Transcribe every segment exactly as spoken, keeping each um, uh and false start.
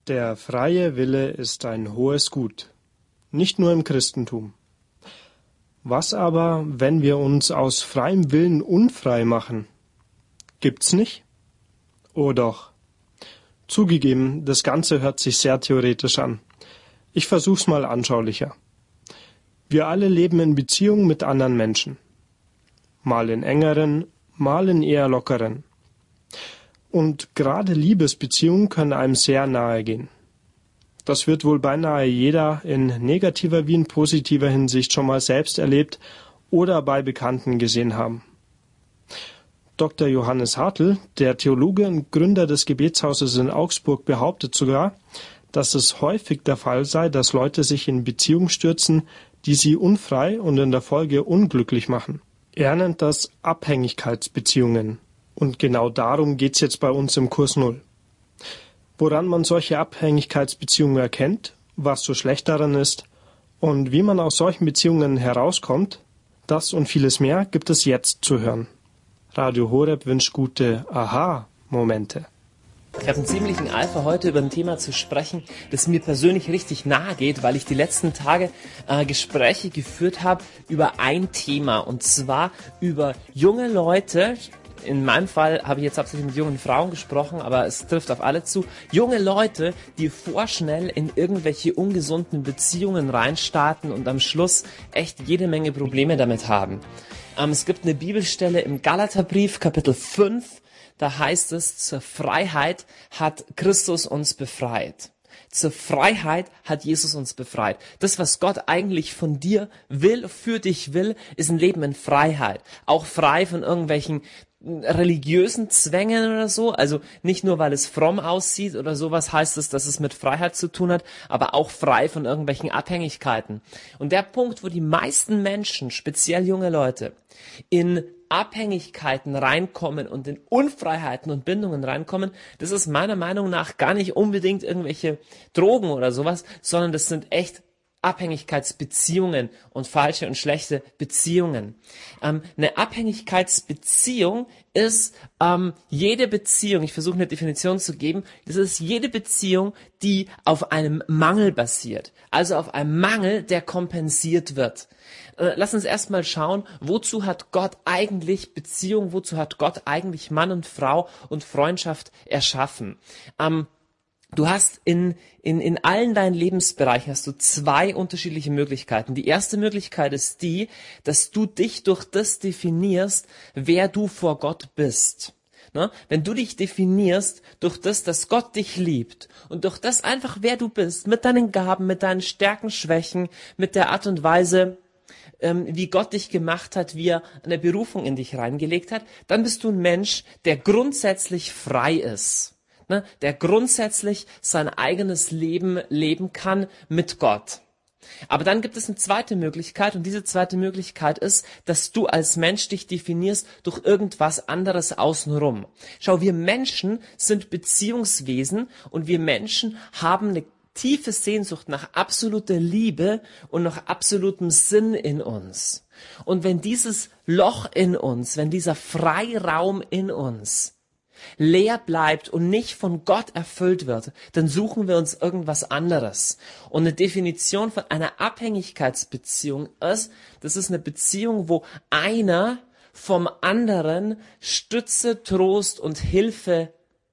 Der freie Wille ist ein hohes Gut, nicht nur im Christentum. Was aber, wenn wir uns aus freiem Willen unfrei machen? Gibt's nicht? Oh doch. Zugegeben, das Ganze hört sich sehr theoretisch an. Ich versuch's mal anschaulicher. Wir alle leben in Beziehungen mit anderen Menschen. Mal in engeren, mal in eher lockeren. Und gerade Liebesbeziehungen können einem sehr nahe gehen. Das wird wohl beinahe jeder in negativer wie in positiver Hinsicht schon mal selbst erlebt oder bei Bekannten gesehen haben. Doktor Johannes Hartl, der Theologe und Gründer des Gebetshauses in Augsburg, behauptet sogar, dass es häufig der Fall sei, dass Leute sich in Beziehungen stürzen, die sie unfrei und in der Folge unglücklich machen. Er nennt das Abhängigkeitsbeziehungen. Und genau darum geht's jetzt bei uns im Kurs Null. Woran man solche Abhängigkeitsbeziehungen erkennt, was so schlecht daran ist und wie man aus solchen Beziehungen herauskommt, das und vieles mehr gibt es jetzt zu hören. Radio Horeb wünscht gute Aha-Momente. Ich habe einen ziemlichen Eifer, heute über ein Thema zu sprechen, das mir persönlich richtig nahe geht, weil ich die letzten Tage äh, Gespräche geführt habe über ein Thema, und zwar über junge Leute. In meinem Fall habe ich jetzt hauptsächlich mit jungen Frauen gesprochen, aber es trifft auf alle zu. Junge Leute, die vorschnell in irgendwelche ungesunden Beziehungen reinstarten und am Schluss echt jede Menge Probleme damit haben. Ähm, es gibt eine Bibelstelle im Galaterbrief, Kapitel fünf, da heißt es, zur Freiheit hat Christus uns befreit. Zur Freiheit hat Jesus uns befreit. Das, was Gott eigentlich von dir will, für dich will, ist ein Leben in Freiheit. Auch frei von irgendwelchen religiösen Zwängen oder so, also nicht nur, weil es fromm aussieht oder sowas, heißt es, dass es mit Freiheit zu tun hat, aber auch frei von irgendwelchen Abhängigkeiten. Und der Punkt, wo die meisten Menschen, speziell junge Leute, in Abhängigkeiten reinkommen und in Unfreiheiten und Bindungen reinkommen, das ist meiner Meinung nach gar nicht unbedingt irgendwelche Drogen oder sowas, sondern das sind echt Abhängigkeitsbeziehungen und falsche und schlechte Beziehungen. Ähm, eine Abhängigkeitsbeziehung ist ähm, jede Beziehung, ich versuche eine Definition zu geben, das ist jede Beziehung, die auf einem Mangel basiert. Also auf einem Mangel, der kompensiert wird. Äh, lass uns erstmal schauen, wozu hat Gott eigentlich Beziehung, wozu hat Gott eigentlich Mann und Frau und Freundschaft erschaffen? Ähm, Du hast in, in, in allen deinen Lebensbereichen hast du zwei unterschiedliche Möglichkeiten. Die erste Möglichkeit ist die, dass du dich durch das definierst, wer du vor Gott bist. Ne? Wenn du dich definierst durch das, dass Gott dich liebt und durch das einfach, wer du bist, mit deinen Gaben, mit deinen Stärken, Schwächen, mit der Art und Weise, ähm, wie Gott dich gemacht hat, wie er eine Berufung in dich reingelegt hat, dann bist du ein Mensch, der grundsätzlich frei ist. Ne, der grundsätzlich sein eigenes Leben leben kann mit Gott. Aber dann gibt es eine zweite Möglichkeit, und diese zweite Möglichkeit ist, dass du als Mensch dich definierst durch irgendwas anderes außenrum. Schau, wir Menschen sind Beziehungswesen und wir Menschen haben eine tiefe Sehnsucht nach absoluter Liebe und nach absolutem Sinn in uns. Und wenn dieses Loch in uns, wenn dieser Freiraum in uns leer bleibt und nicht von Gott erfüllt wird, dann suchen wir uns irgendwas anderes. Und eine Definition von einer Abhängigkeitsbeziehung ist, das ist eine Beziehung, wo einer vom anderen Stütze, Trost und Hilfe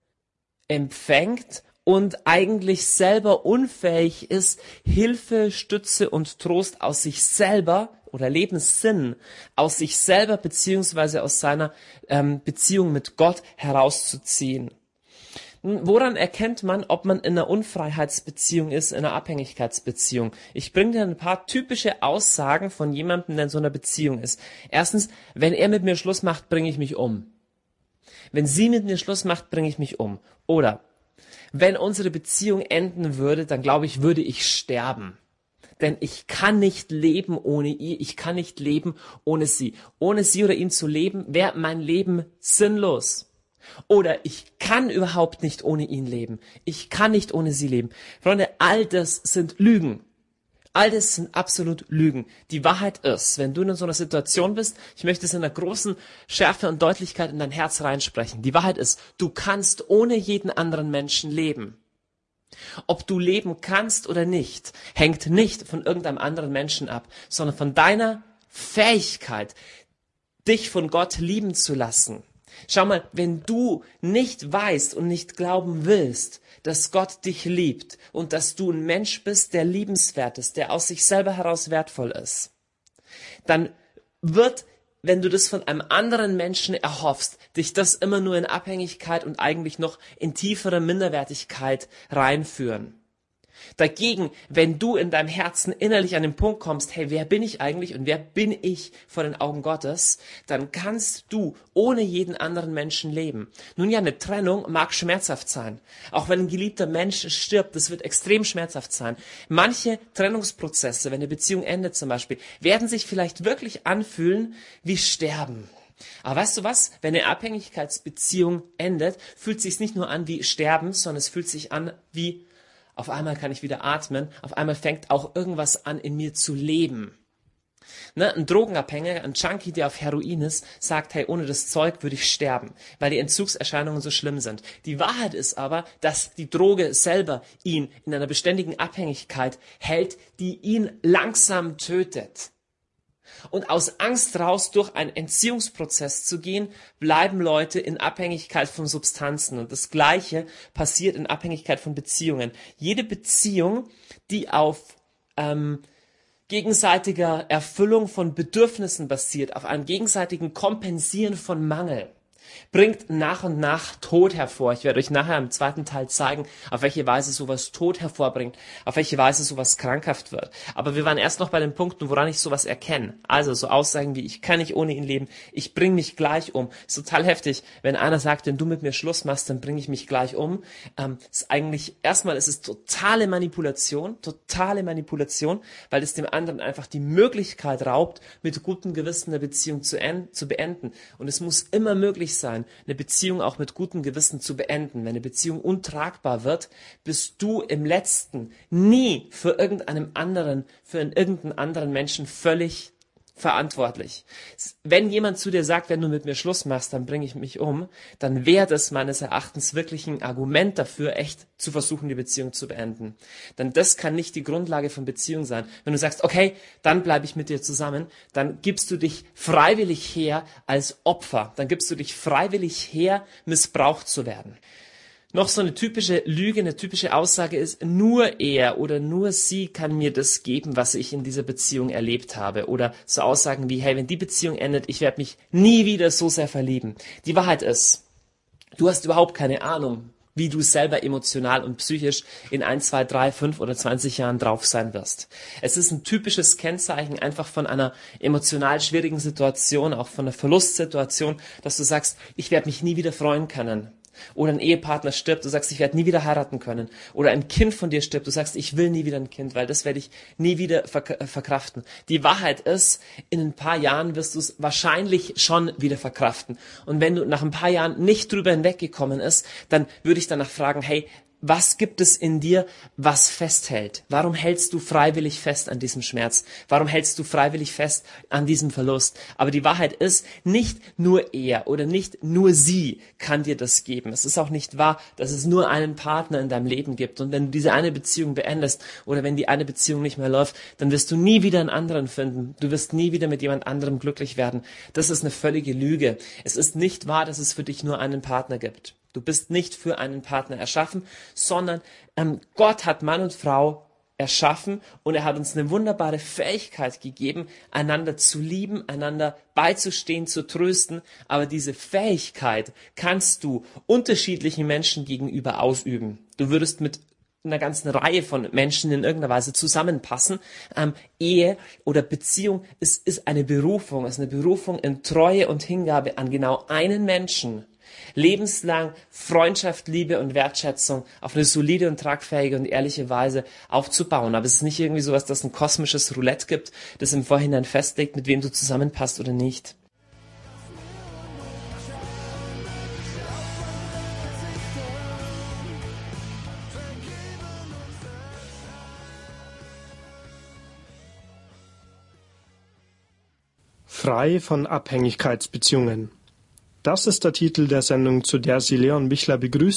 empfängt und eigentlich selber unfähig ist, Hilfe, Stütze und Trost aus sich selber oder Lebenssinn aus sich selber beziehungsweise aus seiner ähm, Beziehung mit Gott herauszuziehen. Woran erkennt man, ob man in einer Unfreiheitsbeziehung ist, in einer Abhängigkeitsbeziehung? Ich bringe dir ein paar typische Aussagen von jemandem, der in so einer Beziehung ist. Erstens, wenn er mit mir Schluss macht, bringe ich mich um. Wenn sie mit mir Schluss macht, bringe ich mich um. Oder wenn unsere Beziehung enden würde, dann glaube ich, würde ich sterben. Denn ich kann nicht leben ohne ihn, ich kann nicht leben ohne sie. Ohne sie oder ihn zu leben, wäre mein Leben sinnlos. Oder ich kann überhaupt nicht ohne ihn leben. Ich kann nicht ohne sie leben. Freunde, all das sind Lügen. All das sind absolut Lügen. Die Wahrheit ist, wenn du in so einer Situation bist, ich möchte es in einer großen Schärfe und Deutlichkeit in dein Herz reinsprechen. Die Wahrheit ist, du kannst ohne jeden anderen Menschen leben. Ob du leben kannst oder nicht, hängt nicht von irgendeinem anderen Menschen ab, sondern von deiner Fähigkeit, dich von Gott lieben zu lassen. Schau mal, wenn du nicht weißt und nicht glauben willst, dass Gott dich liebt und dass du ein Mensch bist, der liebenswert ist, der aus sich selber heraus wertvoll ist, dann wird, wenn du das von einem anderen Menschen erhoffst, dich das immer nur in Abhängigkeit und eigentlich noch in tiefere Minderwertigkeit reinführen. Dagegen, wenn du in deinem Herzen innerlich an den Punkt kommst, hey, wer bin ich eigentlich und wer bin ich vor den Augen Gottes, dann kannst du ohne jeden anderen Menschen leben. Nun ja, eine Trennung mag schmerzhaft sein. Auch wenn ein geliebter Mensch stirbt, das wird extrem schmerzhaft sein. Manche Trennungsprozesse, wenn eine Beziehung endet zum Beispiel, werden sich vielleicht wirklich anfühlen wie Sterben. Aber weißt du was? Wenn eine Abhängigkeitsbeziehung endet, fühlt es sich nicht nur an wie Sterben, sondern es fühlt sich an wie auf einmal kann ich wieder atmen, auf einmal fängt auch irgendwas an in mir zu leben. Ne, ein Drogenabhängiger, ein Junkie, der auf Heroin ist, sagt, hey, ohne das Zeug würde ich sterben, weil die Entzugserscheinungen so schlimm sind. Die Wahrheit ist aber, dass die Droge selber ihn in einer beständigen Abhängigkeit hält, die ihn langsam tötet. Und aus Angst raus, durch einen Entziehungsprozess zu gehen, bleiben Leute in Abhängigkeit von Substanzen. Und das Gleiche passiert in Abhängigkeit von Beziehungen. Jede Beziehung, die auf ähm, gegenseitiger Erfüllung von Bedürfnissen basiert, auf einem gegenseitigen Kompensieren von Mangel, bringt nach und nach Tod hervor. Ich werde euch nachher im zweiten Teil zeigen, auf welche Weise sowas Tod hervorbringt, auf welche Weise sowas krankhaft wird. Aber wir waren erst noch bei den Punkten, woran ich sowas erkenne. Also so Aussagen wie, ich kann nicht ohne ihn leben, ich bringe mich gleich um. Ist total heftig, wenn einer sagt, wenn du mit mir Schluss machst, dann bringe ich mich gleich um. Ähm, ist eigentlich, erstmal ist es totale Manipulation, totale Manipulation, weil es dem anderen einfach die Möglichkeit raubt, mit gutem Gewissen eine Beziehung zu, en- zu beenden. Und es muss immer möglich sein, eine Beziehung auch mit gutem Gewissen zu beenden. Wenn eine Beziehung untragbar wird, bist du im Letzten nie für irgendeinem anderen, für einen irgendeinen anderen Menschen völlig verantwortlich. Wenn jemand zu dir sagt, wenn du mit mir Schluss machst, dann bringe ich mich um, dann wäre das meines Erachtens wirklich ein Argument dafür, echt zu versuchen, die Beziehung zu beenden. Denn das kann nicht die Grundlage von Beziehung sein. Wenn du sagst, okay, dann bleibe ich mit dir zusammen, dann gibst du dich freiwillig her als Opfer. Dann gibst du dich freiwillig her, missbraucht zu werden. Noch so eine typische Lüge, eine typische Aussage ist, nur er oder nur sie kann mir das geben, was ich in dieser Beziehung erlebt habe. Oder so Aussagen wie, hey, wenn die Beziehung endet, ich werde mich nie wieder so sehr verlieben. Die Wahrheit ist, du hast überhaupt keine Ahnung, wie du selber emotional und psychisch in ein, zwei, drei, fünf oder zwanzig Jahren drauf sein wirst. Es ist ein typisches Kennzeichen einfach von einer emotional schwierigen Situation, auch von einer Verlustsituation, dass du sagst, ich werde mich nie wieder freuen können. Oder ein Ehepartner stirbt, du sagst, ich werde nie wieder heiraten können. Oder ein Kind von dir stirbt, du sagst, ich will nie wieder ein Kind, weil das werde ich nie wieder verk- verkraften. Die Wahrheit ist, in ein paar Jahren wirst du es wahrscheinlich schon wieder verkraften. Und wenn du nach ein paar Jahren nicht drüber hinweggekommen ist, dann würde ich danach fragen, hey, was gibt es in dir, was festhält? Warum hältst du freiwillig fest an diesem Schmerz? Warum hältst du freiwillig fest an diesem Verlust? Aber die Wahrheit ist, nicht nur er oder nicht nur sie kann dir das geben. Es ist auch nicht wahr, dass es nur einen Partner in deinem Leben gibt. Und wenn du diese eine Beziehung beendest oder wenn die eine Beziehung nicht mehr läuft, dann wirst du nie wieder einen anderen finden. Du wirst nie wieder mit jemand anderem glücklich werden. Das ist eine völlige Lüge. Es ist nicht wahr, dass es für dich nur einen Partner gibt. Du bist nicht für einen Partner erschaffen, sondern ähm, Gott hat Mann und Frau erschaffen und er hat uns eine wunderbare Fähigkeit gegeben, einander zu lieben, einander beizustehen, zu trösten. Aber diese Fähigkeit kannst du unterschiedlichen Menschen gegenüber ausüben. Du würdest mit einer ganzen Reihe von Menschen in irgendeiner Weise zusammenpassen. Ähm, Ehe oder Beziehung ist, ist eine Berufung, ist eine Berufung in Treue und Hingabe an genau einen Menschen. Lebenslang Freundschaft, Liebe und Wertschätzung auf eine solide und tragfähige und ehrliche Weise aufzubauen. Aber es ist nicht irgendwie sowas, dass ein kosmisches Roulette gibt, das im Vorhinein festlegt, mit wem du zusammenpasst oder nicht. Frei von Abhängigkeitsbeziehungen. Das ist der Titel der Sendung, zu der Sie Leon Bichler begrüßt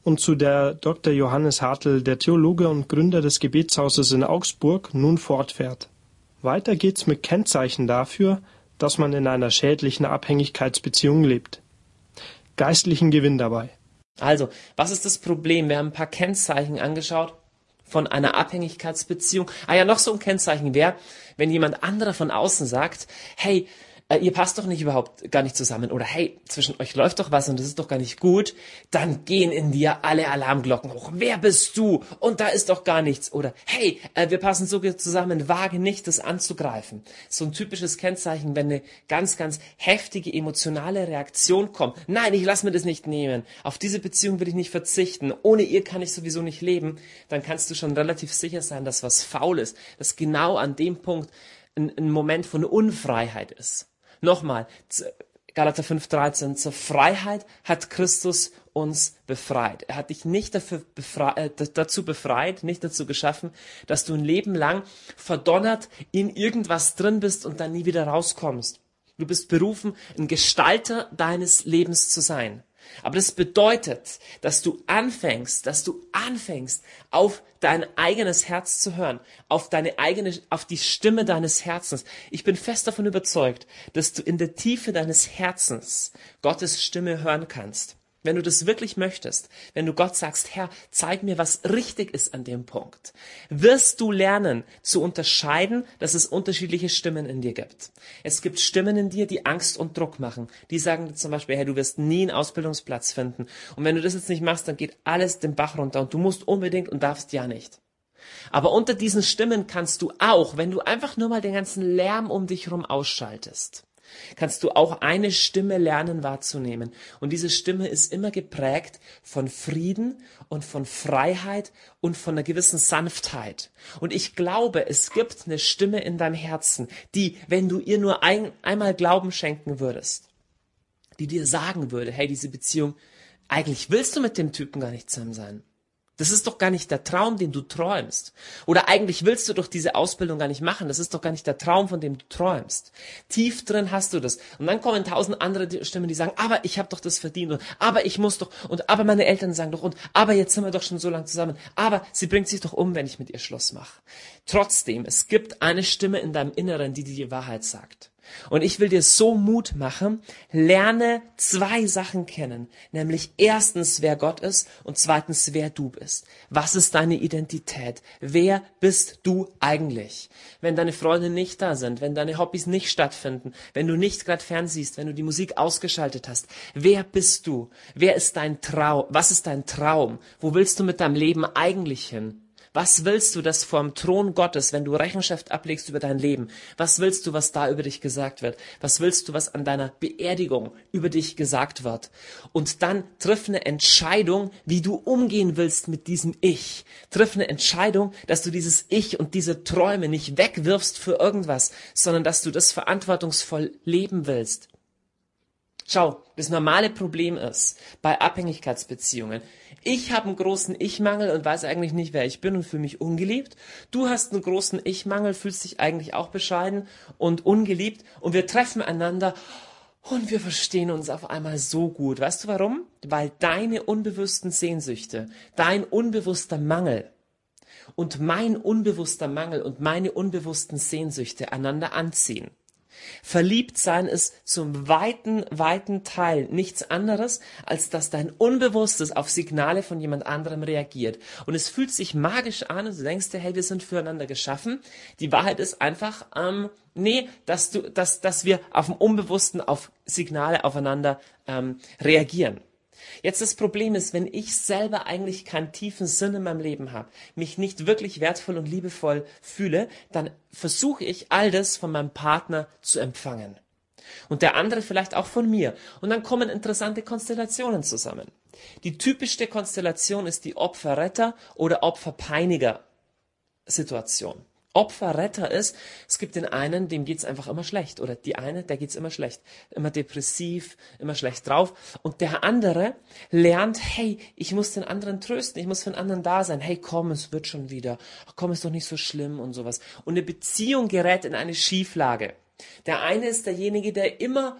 und zu der Doktor Johannes Hartl, der Theologe und Gründer des Gebetshauses in Augsburg, nun fortfährt. Weiter geht's mit Kennzeichen dafür, dass man in einer schädlichen Abhängigkeitsbeziehung lebt. Geistlichen Gewinn dabei. Also, was ist das Problem? Wir haben ein paar Kennzeichen angeschaut von einer Abhängigkeitsbeziehung. Ah ja, noch so ein Kennzeichen wäre, wenn jemand anderer von außen sagt, hey, äh, ihr passt doch nicht überhaupt gar nicht zusammen oder hey, zwischen euch läuft doch was und das ist doch gar nicht gut, dann gehen in dir alle Alarmglocken hoch. Wer bist du? Und da ist doch gar nichts. Oder hey, äh, wir passen so gut zusammen, wage nicht, das anzugreifen. So ein typisches Kennzeichen, wenn eine ganz, ganz heftige emotionale Reaktion kommt. Nein, ich lasse mir das nicht nehmen. Auf diese Beziehung will ich nicht verzichten. Ohne ihr kann ich sowieso nicht leben. Dann kannst du schon relativ sicher sein, dass was faul ist. Dass genau an dem Punkt ein, ein Moment von Unfreiheit ist. Nochmal, Galater fünf dreizehn, zur Freiheit hat Christus uns befreit. Er hat dich nicht dafür befreit, äh, dazu befreit, nicht dazu geschaffen, dass du ein Leben lang verdonnert in irgendwas drin bist und dann nie wieder rauskommst. Du bist berufen, ein Gestalter deines Lebens zu sein. Aber das bedeutet, dass du anfängst, dass du anfängst, auf dein eigenes Herz zu hören, auf deine eigene, auf die Stimme deines Herzens. Ich bin fest davon überzeugt, dass du in der Tiefe deines Herzens Gottes Stimme hören kannst. Wenn du das wirklich möchtest, wenn du Gott sagst, Herr, zeig mir, was richtig ist an dem Punkt, wirst du lernen zu unterscheiden, dass es unterschiedliche Stimmen in dir gibt. Es gibt Stimmen in dir, die Angst und Druck machen. Die sagen zum Beispiel, hey, du wirst nie einen Ausbildungsplatz finden. Und wenn du das jetzt nicht machst, dann geht alles den Bach runter und du musst unbedingt und darfst ja nicht. Aber unter diesen Stimmen kannst du auch, wenn du einfach nur mal den ganzen Lärm um dich herum ausschaltest, kannst du auch eine Stimme lernen wahrzunehmen. Und diese Stimme ist immer geprägt von Frieden und von Freiheit und von einer gewissen Sanftheit. Und ich glaube, es gibt eine Stimme in deinem Herzen, die, wenn du ihr nur ein, einmal Glauben schenken würdest, die dir sagen würde, hey, diese Beziehung, eigentlich willst du mit dem Typen gar nicht zusammen sein. Das ist doch gar nicht der Traum, den du träumst. Oder eigentlich willst du doch diese Ausbildung gar nicht machen. Das ist doch gar nicht der Traum, von dem du träumst. Tief drin hast du das. Und dann kommen tausend andere Stimmen, die sagen, aber ich habe doch das verdient. Und aber ich muss doch. Und aber meine Eltern sagen doch. Und aber jetzt sind wir doch schon so lange zusammen. Aber sie bringt sich doch um, wenn ich mit ihr Schluss mache. Trotzdem, es gibt eine Stimme in deinem Inneren, die dir die Wahrheit sagt. Und ich will dir so Mut machen, lerne zwei Sachen kennen, nämlich erstens, wer Gott ist und zweitens, wer du bist. Was ist deine Identität? Wer bist du eigentlich? Wenn deine Freunde nicht da sind, wenn deine Hobbys nicht stattfinden, wenn du nicht gerade fernsiehst, wenn du die Musik ausgeschaltet hast, wer bist du? Wer ist dein Traum? Was ist dein Traum? Wo willst du mit deinem Leben eigentlich hin? Was willst du, dass vor dem Thron Gottes, wenn du Rechenschaft ablegst über dein Leben, was willst du, was da über dich gesagt wird? Was willst du, was an deiner Beerdigung über dich gesagt wird? Und dann triff eine Entscheidung, wie du umgehen willst mit diesem Ich. Triff eine Entscheidung, dass du dieses Ich und diese Träume nicht wegwirfst für irgendwas, sondern dass du das verantwortungsvoll leben willst. Schau, das normale Problem ist bei Abhängigkeitsbeziehungen. Ich habe einen großen Ich-Mangel und weiß eigentlich nicht, wer ich bin und fühle mich ungeliebt. Du hast einen großen Ich-Mangel, fühlst dich eigentlich auch bescheiden und ungeliebt. Und wir treffen einander und wir verstehen uns auf einmal so gut. Weißt du warum? Weil deine unbewussten Sehnsüchte, dein unbewusster Mangel und mein unbewusster Mangel und meine unbewussten Sehnsüchte einander anziehen. Verliebt sein ist zum weiten, weiten Teil nichts anderes, als dass dein Unbewusstes auf Signale von jemand anderem reagiert. Und es fühlt sich magisch an und du denkst dir, hey, wir sind füreinander geschaffen. Die Wahrheit ist einfach, ähm, nee, dass du, dass, dass wir auf dem Unbewussten auf Signale aufeinander ähm, reagieren. Jetzt das Problem ist, wenn ich selber eigentlich keinen tiefen Sinn in meinem Leben habe, mich nicht wirklich wertvoll und liebevoll fühle, dann versuche ich all das von meinem Partner zu empfangen. Und der andere vielleicht auch von mir. Und dann kommen interessante Konstellationen zusammen. Die typischste Konstellation ist die Opfer-Retter- oder Opfer-Peiniger-Situation. Opfer-Retter ist, es gibt den einen, dem geht's einfach immer schlecht. Oder die eine, der geht's immer schlecht. Immer depressiv, immer schlecht drauf. Und der andere lernt, hey, ich muss den anderen trösten, ich muss für den anderen da sein. Hey, komm, es wird schon wieder. Ach, komm, ist doch nicht so schlimm und sowas. Und eine Beziehung gerät in eine Schieflage. Der eine ist derjenige, der immer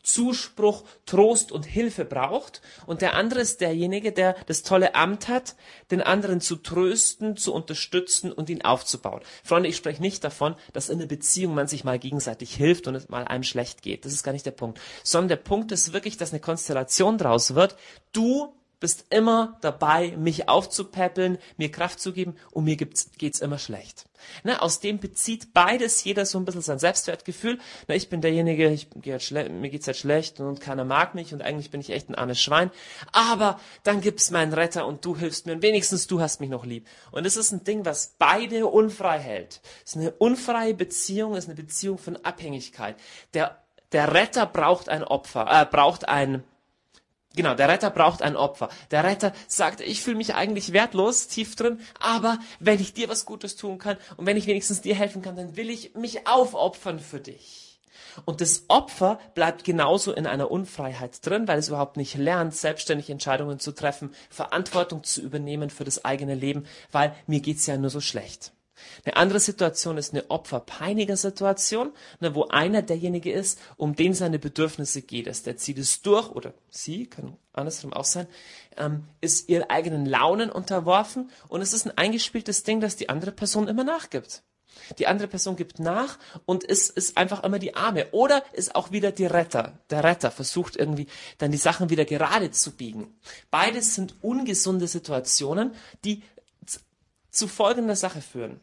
Zuspruch, Trost und Hilfe braucht. Und der andere ist derjenige, der das tolle Amt hat, den anderen zu trösten, zu unterstützen und ihn aufzubauen. Freunde, ich spreche nicht davon, dass in einer Beziehung man sich mal gegenseitig hilft und es mal einem schlecht geht. Das ist gar nicht der Punkt. Sondern der Punkt ist wirklich, dass eine Konstellation draus wird. Du bist immer dabei, mich aufzupäppeln, mir Kraft zu geben und mir gibt's, geht's immer schlecht. Ne, aus dem bezieht beides jeder so ein bisschen sein Selbstwertgefühl. Na, ich bin derjenige, ich geh halt schle- mir geht's halt schlecht und keiner mag mich und eigentlich bin ich echt ein armes Schwein. Aber dann gibt's meinen Retter und du hilfst mir und wenigstens du hast mich noch lieb. Und es ist ein Ding, was beide unfrei hält. Es ist eine unfreie Beziehung, es ist eine Beziehung von Abhängigkeit. Der, der Retter braucht ein Opfer, äh, braucht ein Genau, der Retter braucht ein Opfer. Der Retter sagt, ich fühle mich eigentlich wertlos, tief drin, aber wenn ich dir was Gutes tun kann und wenn ich wenigstens dir helfen kann, dann will ich mich aufopfern für dich. Und das Opfer bleibt genauso in einer Unfreiheit drin, weil es überhaupt nicht lernt, selbstständig Entscheidungen zu treffen, Verantwortung zu übernehmen für das eigene Leben, weil mir geht's ja nur so schlecht. Eine andere Situation ist eine Opferpeiniger-Situation, ne, wo einer derjenige ist, um den seine Bedürfnisse geht. Also der zieht es durch, oder sie, kann andersrum auch sein, ähm, ist ihren eigenen Launen unterworfen und es ist ein eingespieltes Ding, dass die andere Person immer nachgibt. Die andere Person gibt nach und ist, ist einfach immer die Arme. Oder ist auch wieder die Retter. Der Retter versucht irgendwie dann die Sachen wieder gerade zu biegen. Beides sind ungesunde Situationen, die z- zu folgender Sache führen.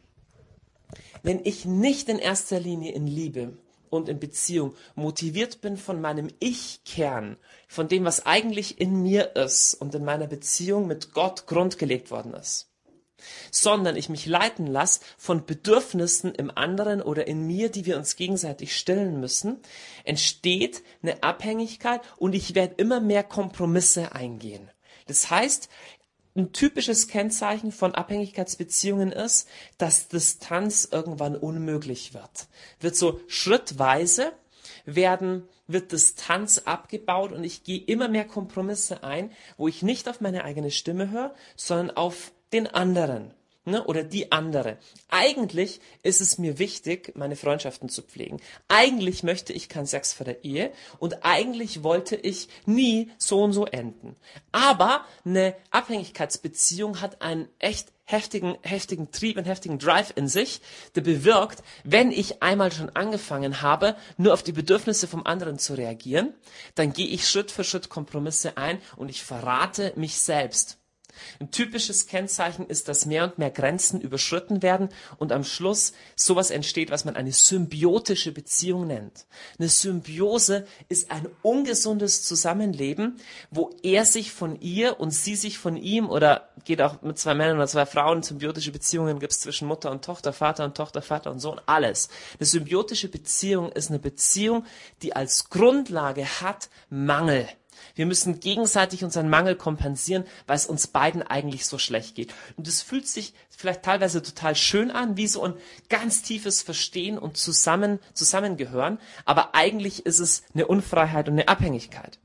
Wenn ich nicht in erster Linie in Liebe und in Beziehung motiviert bin von meinem Ich-Kern, von dem, was eigentlich in mir ist und in meiner Beziehung mit Gott grundgelegt worden ist, sondern ich mich leiten lasse von Bedürfnissen im anderen oder in mir, die wir uns gegenseitig stillen müssen, entsteht eine Abhängigkeit und ich werde immer mehr Kompromisse eingehen. Das heißt, ein typisches Kennzeichen von Abhängigkeitsbeziehungen ist, dass Distanz irgendwann unmöglich wird. Wird so schrittweise werden, wird Distanz abgebaut und ich gehe immer mehr Kompromisse ein, wo ich nicht auf meine eigene Stimme höre, sondern auf den anderen, ne, oder die andere. Eigentlich ist es mir wichtig, meine Freundschaften zu pflegen. Eigentlich möchte ich keinen Sex vor der Ehe und eigentlich wollte ich nie so und so enden. Aber eine Abhängigkeitsbeziehung hat einen echt heftigen, heftigen Trieb, einen heftigen Drive in sich, der bewirkt, wenn ich einmal schon angefangen habe, nur auf die Bedürfnisse vom anderen zu reagieren, dann gehe ich Schritt für Schritt Kompromisse ein und ich verrate mich selbst. Ein typisches Kennzeichen ist, dass mehr und mehr Grenzen überschritten werden und am Schluss sowas entsteht, was man eine symbiotische Beziehung nennt. Eine Symbiose ist ein ungesundes Zusammenleben, wo er sich von ihr und sie sich von ihm, oder geht auch mit zwei Männern oder zwei Frauen, symbiotische Beziehungen gibt es zwischen Mutter und Tochter, Vater und Tochter, Vater und Sohn, alles. Eine symbiotische Beziehung ist eine Beziehung, die als Grundlage hat Mangel. Wir müssen gegenseitig unseren Mangel kompensieren, weil es uns beiden eigentlich so schlecht geht. Und es fühlt sich vielleicht teilweise total schön an, wie so ein ganz tiefes Verstehen und zusammen, zusammengehören. Aber eigentlich ist es eine Unfreiheit und eine Abhängigkeit.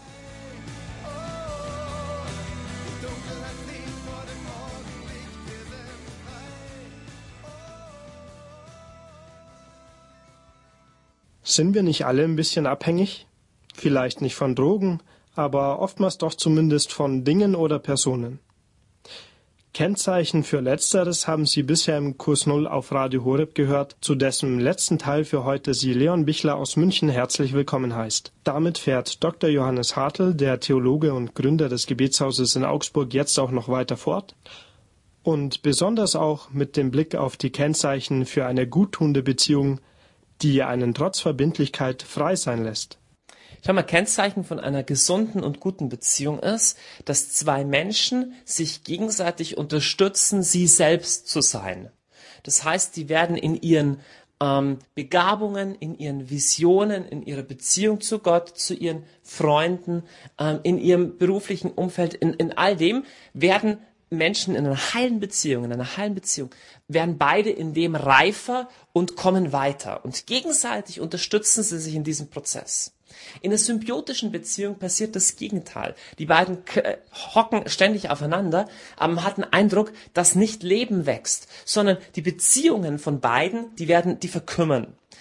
Sind wir nicht alle ein bisschen abhängig? Vielleicht nicht von Drogen, aber oftmals doch zumindest von Dingen oder Personen. Kennzeichen für Letzteres haben Sie bisher im Kurs Null auf Radio Horeb gehört, zu dessen letzten Teil für heute Sie Leon Bichler aus München herzlich willkommen heißt. Damit fährt Doktor Johannes Hartl, der Theologe und Gründer des Gebetshauses in Augsburg, jetzt auch noch weiter fort. Und besonders auch mit dem Blick auf die Kennzeichen für eine guttunende Beziehung, die einen trotz Verbindlichkeit frei sein lässt. Schau mal, Kennzeichen von einer gesunden und guten Beziehung ist, dass zwei Menschen sich gegenseitig unterstützen, sie selbst zu sein. Das heißt, die werden in ihren ähm, Begabungen, in ihren Visionen, in ihrer Beziehung zu Gott, zu ihren Freunden, ähm, in ihrem beruflichen Umfeld, in, in all dem werden Menschen in einer heilen Beziehung, in einer heilen Beziehung, werden beide in dem reifer und kommen weiter. Und gegenseitig unterstützen sie sich in diesem Prozess. In einer symbiotischen Beziehung passiert das Gegenteil. Die beiden k- hocken ständig aufeinander, aber man hat den Eindruck, dass nicht Leben wächst, sondern die Beziehungen von beiden, die werden, die verkümmern.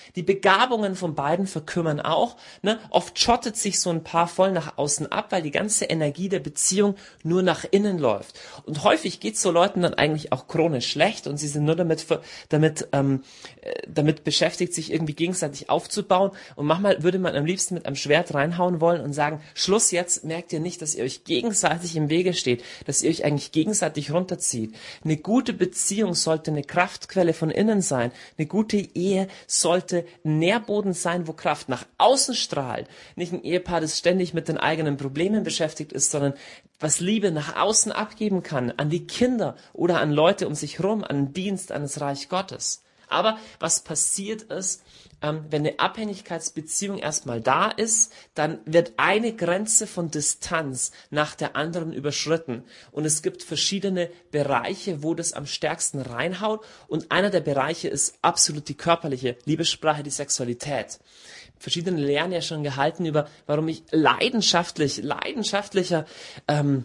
Die Begabungen von beiden verkümmern auch. Ne? Oft schottet sich so ein Paar voll nach außen ab, weil die ganze Energie der Beziehung nur nach innen läuft. Und häufig geht es so Leuten dann eigentlich auch chronisch schlecht und sie sind nur damit, damit, ähm, damit beschäftigt, sich irgendwie gegenseitig aufzubauen. Und manchmal würde man am liebsten mit einem Schwert reinhauen wollen und sagen, Schluss jetzt, merkt ihr nicht, dass ihr euch gegenseitig im Wege steht, dass ihr euch eigentlich gegenseitig runterzieht. Eine gute Beziehung sollte eine Kraftquelle von innen sein. Eine gute Ehe sollte ein Nährboden sein, wo Kraft nach außen strahlt. Nicht ein Ehepaar, das ständig mit den eigenen Problemen beschäftigt ist, sondern was Liebe nach außen abgeben kann, an die Kinder oder an Leute um sich herum, an den Dienst, an das Reich Gottes. Aber was passiert ist, ähm, wenn eine Abhängigkeitsbeziehung erstmal da ist, dann wird eine Grenze von Distanz nach der anderen überschritten. Und es gibt verschiedene Bereiche, wo das am stärksten reinhaut. Und einer der Bereiche ist absolut die körperliche Liebessprache, die Sexualität. Verschiedene Lehren ja schon gehalten über, warum ich leidenschaftlich, leidenschaftlicher ähm,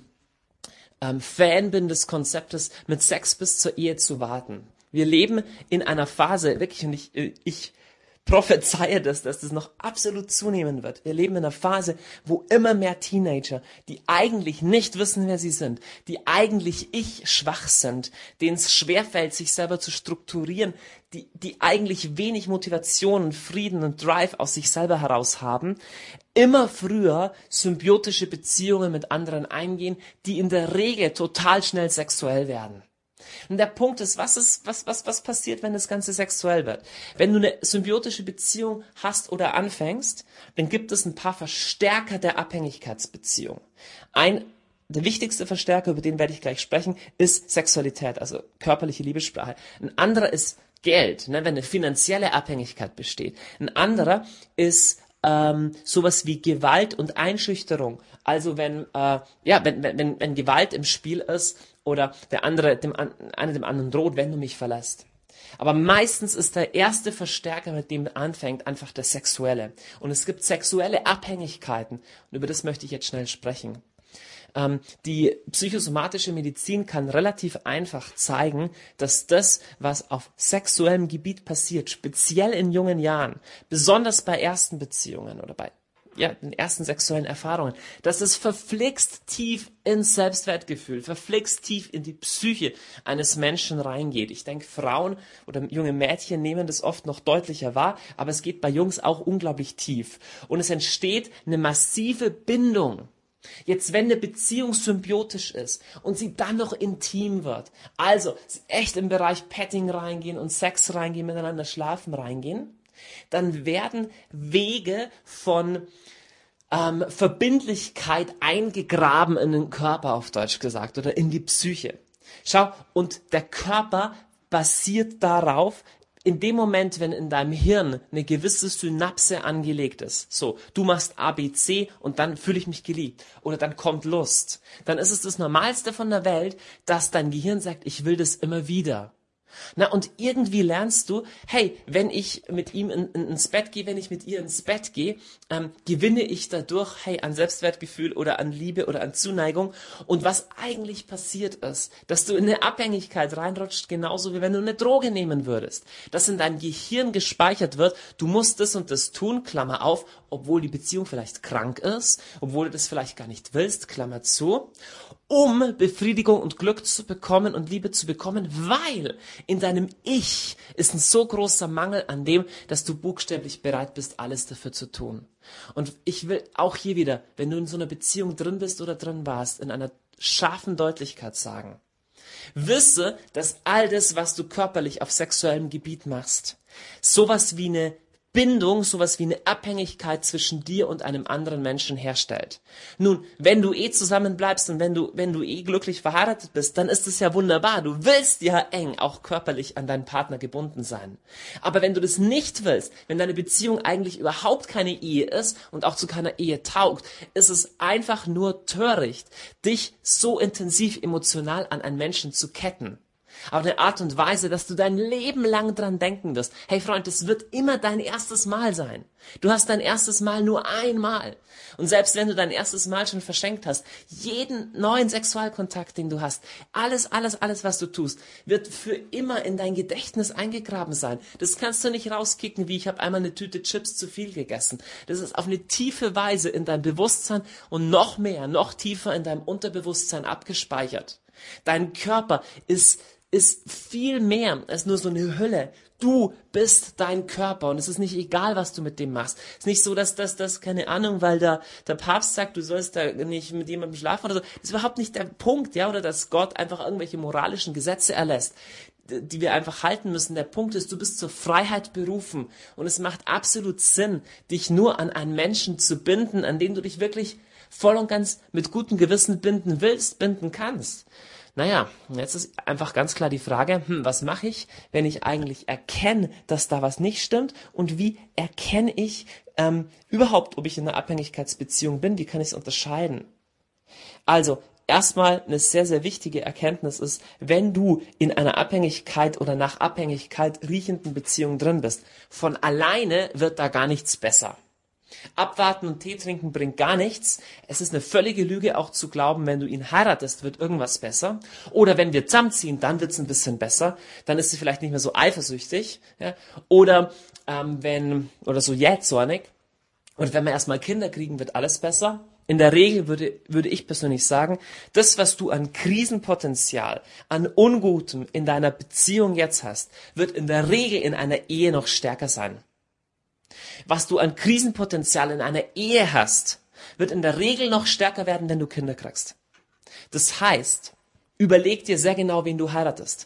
ähm, Fan bin des Konzeptes, mit Sex bis zur Ehe zu warten. Wir leben in einer Phase, wirklich, und ich, ich prophezeie das, dass das noch absolut zunehmen wird. Wir leben in einer Phase, wo immer mehr Teenager, die eigentlich nicht wissen, wer sie sind, die eigentlich ich schwach sind, denen es schwerfällt, sich selber zu strukturieren, die, die eigentlich wenig Motivation und Frieden und Drive aus sich selber heraus haben, immer früher symbiotische Beziehungen mit anderen eingehen, die in der Regel total schnell sexuell werden. Und der Punkt ist, was ist, was, was, was passiert, wenn das Ganze sexuell wird? Wenn du eine symbiotische Beziehung hast oder anfängst, dann gibt es ein paar Verstärker der Abhängigkeitsbeziehung. Ein, der wichtigste Verstärker, über den werde ich gleich sprechen, ist Sexualität, also körperliche Liebessprache. Ein anderer ist Geld, ne, wenn eine finanzielle Abhängigkeit besteht. Ein anderer ist ähm, sowas wie Gewalt und Einschüchterung. Also wenn, äh, ja, wenn, wenn, wenn Gewalt im Spiel ist, oder der andere, dem, einer dem anderen droht, wenn du mich verlässt. Aber meistens ist der erste Verstärker, mit dem anfängt, einfach der sexuelle. Und es gibt sexuelle Abhängigkeiten. Und über das möchte ich jetzt schnell sprechen. Ähm, die psychosomatische Medizin kann relativ einfach zeigen, dass das, was auf sexuellem Gebiet passiert, speziell in jungen Jahren, besonders bei ersten Beziehungen oder bei ja, den ersten sexuellen Erfahrungen, dass es verflixt tief ins Selbstwertgefühl, verflixt tief in die Psyche eines Menschen reingeht. Ich denke, Frauen oder junge Mädchen nehmen das oft noch deutlicher wahr, aber es geht bei Jungs auch unglaublich tief. Und es entsteht eine massive Bindung. Jetzt, wenn eine Beziehung symbiotisch ist und sie dann noch intim wird, also echt im Bereich Petting reingehen und Sex reingehen, miteinander schlafen reingehen, dann werden Wege von ähm, Verbindlichkeit eingegraben in den Körper, auf Deutsch gesagt, oder in die Psyche. Schau, und der Körper basiert darauf, in dem Moment, wenn in deinem Hirn eine gewisse Synapse angelegt ist, so, du machst A, B, C und dann fühle ich mich geliebt oder dann kommt Lust, dann ist es das Normalste von der Welt, dass dein Gehirn sagt, ich will das immer wieder. Na, und irgendwie lernst du, hey, wenn ich mit ihm in, in, ins Bett gehe, wenn ich mit ihr ins Bett gehe, ähm, gewinne ich dadurch, hey, an Selbstwertgefühl oder an Liebe oder an Zuneigung. Und was eigentlich passiert ist, dass du in eine Abhängigkeit reinrutscht, genauso wie wenn du eine Droge nehmen würdest. Dass in deinem Gehirn gespeichert wird, du musst das und das tun, Klammer auf, obwohl die Beziehung vielleicht krank ist, obwohl du das vielleicht gar nicht willst, Klammer zu, um Befriedigung und Glück zu bekommen und Liebe zu bekommen, weil in deinem Ich ist ein so großer Mangel an dem, dass du buchstäblich bereit bist, alles dafür zu tun. Und ich will auch hier wieder, wenn du in so einer Beziehung drin bist oder drin warst, in einer scharfen Deutlichkeit sagen, wisse, dass all das, was du körperlich auf sexuellem Gebiet machst, sowas wie eine Bindung, sowas wie eine Abhängigkeit zwischen dir und einem anderen Menschen herstellt. Nun, wenn du eh zusammen bleibst und wenn du, wenn du eh glücklich verheiratet bist, dann ist es ja wunderbar. Du willst ja eng auch körperlich an deinen Partner gebunden sein. Aber wenn du das nicht willst, wenn deine Beziehung eigentlich überhaupt keine Ehe ist und auch zu keiner Ehe taugt, ist es einfach nur töricht, dich so intensiv emotional an einen Menschen zu ketten. Aber eine Art und Weise, dass du dein Leben lang dran denken wirst. Hey Freund, das wird immer dein erstes Mal sein. Du hast dein erstes Mal nur einmal. Und selbst wenn du dein erstes Mal schon verschenkt hast, jeden neuen Sexualkontakt, den du hast, alles, alles, alles, was du tust, wird für immer in dein Gedächtnis eingegraben sein. Das kannst du nicht rauskicken, wie ich habe einmal eine Tüte Chips zu viel gegessen. Das ist auf eine tiefe Weise in dein Bewusstsein und noch mehr, noch tiefer in deinem Unterbewusstsein abgespeichert. Dein Körper ist, ist viel mehr als nur so eine Hülle. Du bist dein Körper und es ist nicht egal, was du mit dem machst. Es ist nicht so, dass das, das keine Ahnung, weil der, der Papst sagt, du sollst da nicht mit jemandem schlafen oder so. Das ist überhaupt nicht der Punkt, ja, oder dass Gott einfach irgendwelche moralischen Gesetze erlässt, die wir einfach halten müssen. Der Punkt ist, du bist zur Freiheit berufen und es macht absolut Sinn, dich nur an einen Menschen zu binden, an den du dich wirklich voll und ganz mit gutem Gewissen binden willst, binden kannst. Naja, jetzt ist einfach ganz klar die Frage, hm, was mache ich, wenn ich eigentlich erkenne, dass da was nicht stimmt und wie erkenne ich ähm, überhaupt, ob ich in einer Abhängigkeitsbeziehung bin, wie kann ich es unterscheiden? Also, erstmal eine sehr, sehr wichtige Erkenntnis ist, wenn du in einer Abhängigkeit oder nach Abhängigkeit riechenden Beziehung drin bist, von alleine wird da gar nichts besser. Abwarten und Tee trinken bringt gar nichts. Es ist eine völlige Lüge auch zu glauben, wenn du ihn heiratest, wird irgendwas besser. Oder wenn wir zusammenziehen, dann wird es ein bisschen besser. Dann ist sie vielleicht nicht mehr so eifersüchtig. Ja? Oder ähm, wenn, oder so jähzornig. Und wenn wir erstmal Kinder kriegen, wird alles besser. In der Regel würde, würde ich persönlich sagen, das, was du an Krisenpotenzial, an Ungutem in deiner Beziehung jetzt hast, wird in der Regel in einer Ehe noch stärker sein. Was du an Krisenpotenzial in einer Ehe hast, wird in der Regel noch stärker werden, wenn du Kinder kriegst. Das heißt, überleg dir sehr genau, wen du heiratest.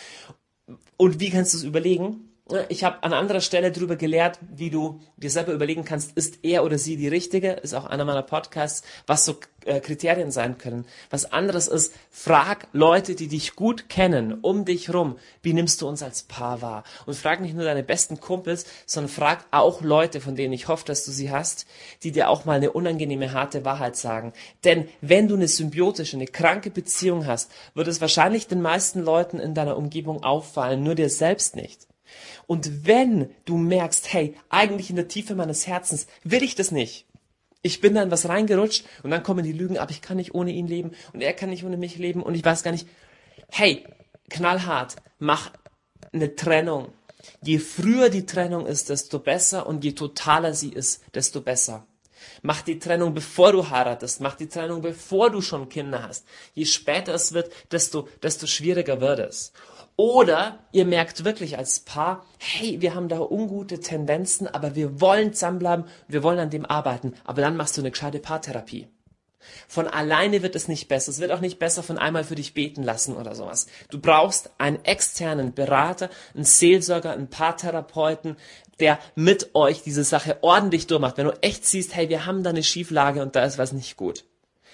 Und wie kannst du es überlegen? Ich habe an anderer Stelle darüber gelehrt, wie du dir selber überlegen kannst, ist er oder sie die Richtige? Ist auch einer meiner Podcasts, was so äh, Kriterien sein können. Was anderes ist, frag Leute, die dich gut kennen, um dich rum, wie nimmst du uns als Paar wahr? Und frag nicht nur deine besten Kumpels, sondern frag auch Leute, von denen ich hoffe, dass du sie hast, die dir auch mal eine unangenehme, harte Wahrheit sagen. Denn wenn du eine symbiotische, eine kranke Beziehung hast, wird es wahrscheinlich den meisten Leuten in deiner Umgebung auffallen, nur dir selbst nicht. Und wenn du merkst, hey, eigentlich in der Tiefe meines Herzens will ich das nicht. Ich bin da in was reingerutscht und dann kommen die Lügen, aber ich kann nicht ohne ihn leben und er kann nicht ohne mich leben und ich weiß gar nicht. Hey, knallhart, mach eine Trennung. Je früher die Trennung ist, desto besser und je totaler sie ist, desto besser. Mach die Trennung, bevor du heiratest. Mach die Trennung, bevor du schon Kinder hast. Je später es wird, desto, desto schwieriger wird es. Oder ihr merkt wirklich als Paar, hey, wir haben da ungute Tendenzen, aber wir wollen zusammenbleiben, wir wollen an dem arbeiten. Aber dann machst du eine gescheite Paartherapie. Von alleine wird es nicht besser. Es wird auch nicht besser von einmal für dich beten lassen oder sowas. Du brauchst einen externen Berater, einen Seelsorger, einen Paartherapeuten, der mit euch diese Sache ordentlich durchmacht. Wenn du echt siehst, hey, wir haben da eine Schieflage und da ist was nicht gut.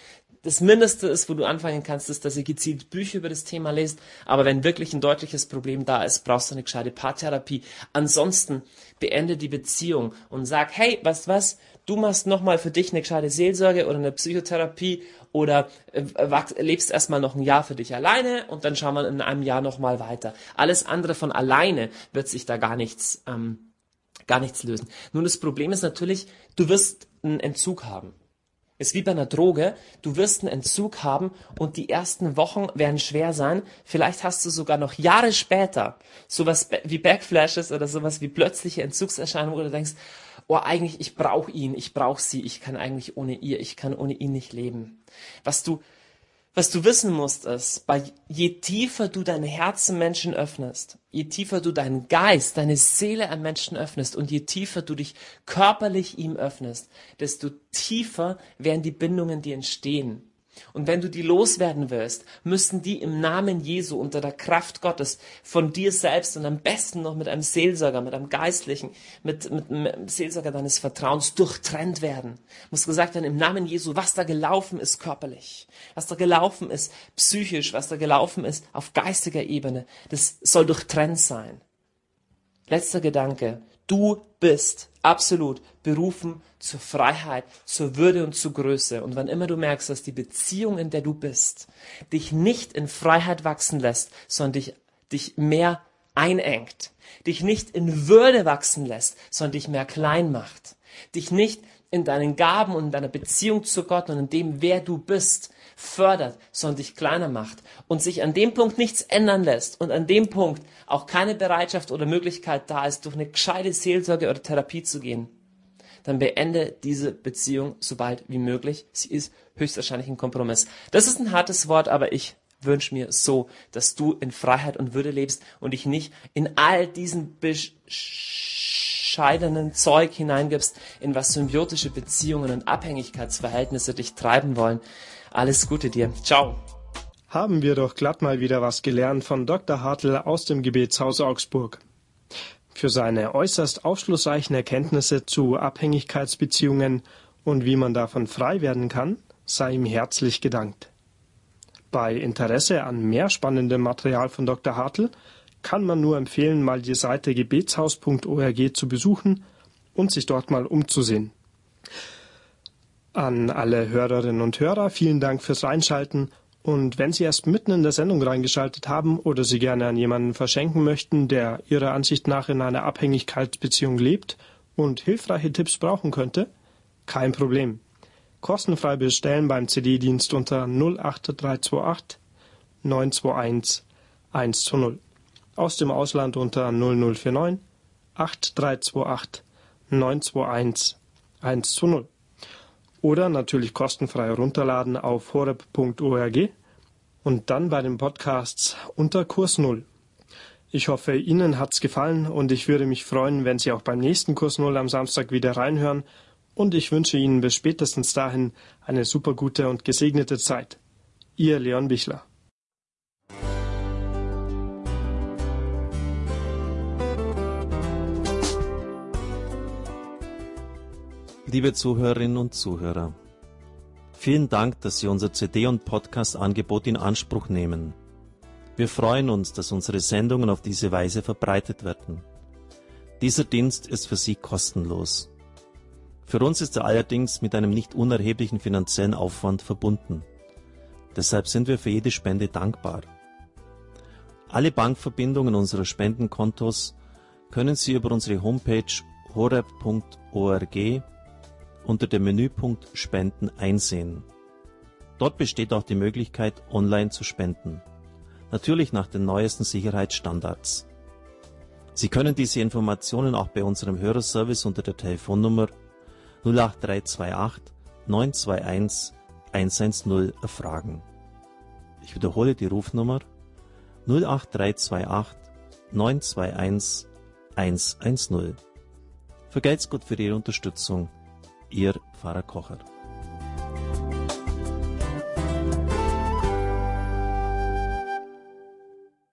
Das Mindeste ist, wo du anfangen kannst, ist, dass ihr gezielt Bücher über das Thema lest. Aber wenn wirklich ein deutliches Problem da ist, brauchst du eine gescheite Paartherapie. Ansonsten beende die Beziehung und sag, hey, weißt du was, du machst nochmal für dich eine gescheite Seelsorge oder eine Psychotherapie oder äh, lebst erstmal noch ein Jahr für dich alleine und dann schauen wir in einem Jahr nochmal weiter. Alles andere von alleine wird sich da gar nichts, ähm, gar nichts lösen. Nun, das Problem ist natürlich, du wirst einen Entzug haben. Ist wie bei einer Droge, du wirst einen Entzug haben und die ersten Wochen werden schwer sein. Vielleicht hast du sogar noch Jahre später sowas wie Backflashes oder sowas wie plötzliche Entzugserscheinungen, wo du denkst, oh, eigentlich, ich brauche ihn, ich brauche sie, ich kann eigentlich ohne ihr, ich kann ohne ihn nicht leben. Was du, was du wissen musst ist, bei, je tiefer du dein Herz im Menschen öffnest, je tiefer du deinen Geist, deine Seele am Menschen öffnest und je tiefer du dich körperlich ihm öffnest, desto tiefer werden die Bindungen, die entstehen. Und wenn du die loswerden willst, müssen die im Namen Jesu unter der Kraft Gottes von dir selbst und am besten noch mit einem Seelsorger, mit einem Geistlichen, mit, mit einem Seelsorger deines Vertrauens durchtrennt werden. Muss gesagt werden, im Namen Jesu, was da gelaufen ist körperlich, was da gelaufen ist psychisch, was da gelaufen ist auf geistiger Ebene, das soll durchtrennt sein. Letzter Gedanke. Du bist absolut berufen zur Freiheit, zur Würde und zur Größe. Und wann immer du merkst, dass die Beziehung, in der du bist, dich nicht in Freiheit wachsen lässt, sondern dich dich mehr einengt, dich nicht in Würde wachsen lässt, sondern dich mehr klein macht, dich nicht in deinen Gaben und in deiner Beziehung zu Gott und in dem, wer du bist, fördert, sondern dich kleiner macht und sich an dem Punkt nichts ändern lässt und an dem Punkt auch keine Bereitschaft oder Möglichkeit da ist, durch eine gescheite Seelsorge oder Therapie zu gehen, dann beende diese Beziehung so bald wie möglich. Sie ist höchstwahrscheinlich ein Kompromiss. Das ist ein hartes Wort, aber ich wünsche mir so, dass du in Freiheit und Würde lebst und dich nicht in all diesen bescheidenen Zeug hineingibst, in was symbiotische Beziehungen und Abhängigkeitsverhältnisse dich treiben wollen. Alles Gute dir. Ciao. Haben wir doch glatt mal wieder was gelernt von Doktor Hartl aus dem Gebetshaus Augsburg. Für seine äußerst aufschlussreichen Erkenntnisse zu Abhängigkeitsbeziehungen und wie man davon frei werden kann, sei ihm herzlich gedankt. Bei Interesse an mehr spannendem Material von Doktor Hartl kann man nur empfehlen, mal die Seite gebetshaus punkt org zu besuchen und sich dort mal umzusehen. An alle Hörerinnen und Hörer vielen Dank fürs Reinschalten und wenn Sie erst mitten in der Sendung reingeschaltet haben oder Sie gerne an jemanden verschenken möchten, der Ihrer Ansicht nach in einer Abhängigkeitsbeziehung lebt und hilfreiche Tipps brauchen könnte, kein Problem. Kostenfrei bestellen beim C D-Dienst unter null acht drei zwei acht neun zwei eins eins zwei null. Aus dem Ausland unter null null vier neun acht drei zwei acht neun zwei eins eins zwei null. Oder natürlich kostenfrei herunterladen auf horeb punkt org und dann bei den Podcasts unter Kurs Null. Ich hoffe, Ihnen hat's gefallen und ich würde mich freuen, wenn Sie auch beim nächsten Kurs Null am Samstag wieder reinhören. Und ich wünsche Ihnen bis spätestens dahin eine super gute und gesegnete Zeit. Ihr Leon Bichler. Liebe Zuhörerinnen und Zuhörer, vielen Dank, dass Sie unser C D- und Podcast-Angebot in Anspruch nehmen. Wir freuen uns, dass unsere Sendungen auf diese Weise verbreitet werden. Dieser Dienst ist für Sie kostenlos. Für uns ist er allerdings mit einem nicht unerheblichen finanziellen Aufwand verbunden. Deshalb sind wir für jede Spende dankbar. Alle Bankverbindungen unserer Spendenkontos können Sie über unsere Homepage horeb punkt org unter dem Menüpunkt Spenden einsehen. Dort besteht auch die Möglichkeit, online zu spenden. Natürlich nach den neuesten Sicherheitsstandards. Sie können diese Informationen auch bei unserem Hörerservice unter der Telefonnummer null acht drei zwei acht neun zwei eins eins eins null erfragen. Ich wiederhole die Rufnummer null acht drei zwei acht neun zwei eins eins eins null. Vergelt's Gott für Ihre Unterstützung. Ihr Pfarrer Kocher.